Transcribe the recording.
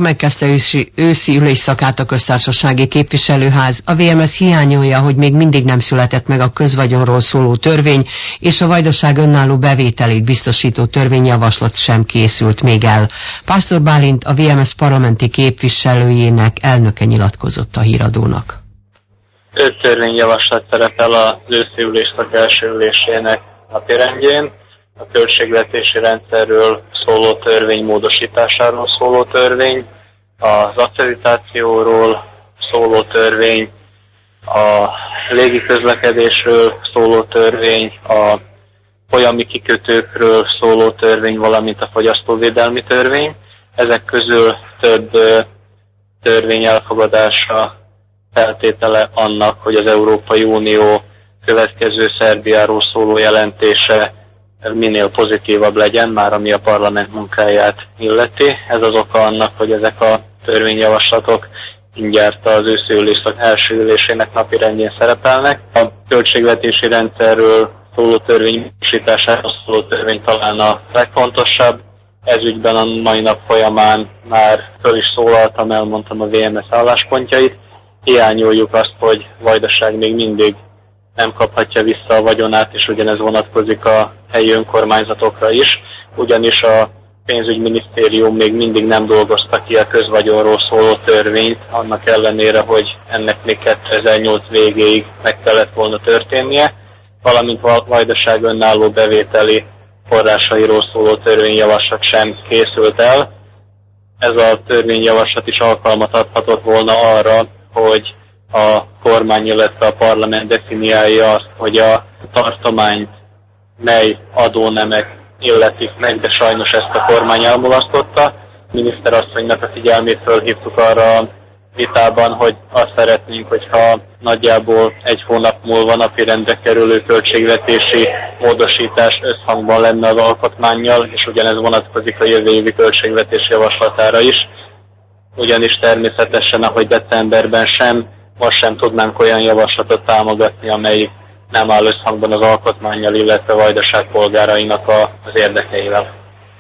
Megkezdte őszi ülésszakát a köztársasági képviselőház. A VMS hiányolja, hogy még mindig nem született meg a közvagyonról szóló törvény, és a Vajdaság önálló bevételét biztosító törvényjavaslat sem készült még el. Pásztor Bálint, a VMS parlamenti képviselőjének elnöke nyilatkozott a Híradónak. 5 törvényjavaslat szerepel az őszi ülésszak első ülésének napirendjén. A költségvetési rendszerről szóló törvény módosításáról szóló törvény, az akkreditációról szóló törvény, a légiközlekedésről szóló törvény, a folyami kikötőkről szóló törvény, valamint a fogyasztóvédelmi törvény. Ezek közül több törvény elfogadása feltétele annak, hogy az Európai Unió következő Szerbiáról szóló jelentése minél pozitívabb legyen, már ami a parlament munkáját illeti. Ez az oka annak, hogy ezek a törvényjavaslatok mindjárt az őszi ülésszak első ülésének napirendjén szerepelnek. A költségvetési rendszerről szóló törvény módosításáról szóló törvény talán a legfontosabb. Ez ügyben a mai nap folyamán már föl is szólaltam, elmondtam a VMS álláspontjait. Hiányoljuk azt, hogy Vajdaság még mindig nem kaphatja vissza a vagyonát, és ugyanez vonatkozik a helyi önkormányzatokra is, ugyanis a pénzügyminisztérium még mindig nem dolgozta ki a közvagyonról szóló törvényt, annak ellenére, hogy ennek még 2008 végéig meg kellett volna történnie, valamint a Vajdaság önálló bevételi forrásairól szóló törvényjavaslat sem készült el. Ez a törvényjavaslat is alkalmat adhatott volna arra, hogy a kormány, illetve a parlament definiálja azt, hogy a tartományt mely adónemek illetik meg, de sajnos ezt a kormány elmulasztotta. A miniszterasszonynak a figyelmét fölhívtuk arra a vitában, hogy azt szeretnénk, hogyha nagyjából egy hónap múlva napirendre kerülő költségvetési módosítás összhangban lenne az alkotmánnyal, és ugyanez vonatkozik a jövő évi költségvetés javaslatára is. Ugyanis természetesen, ahogy decemberben sem, most sem tudnánk olyan javaslatot támogatni, amelyik nem áll összhangban az alkotmánnyal, illetve Vajdaság polgárainak az érdekeivel.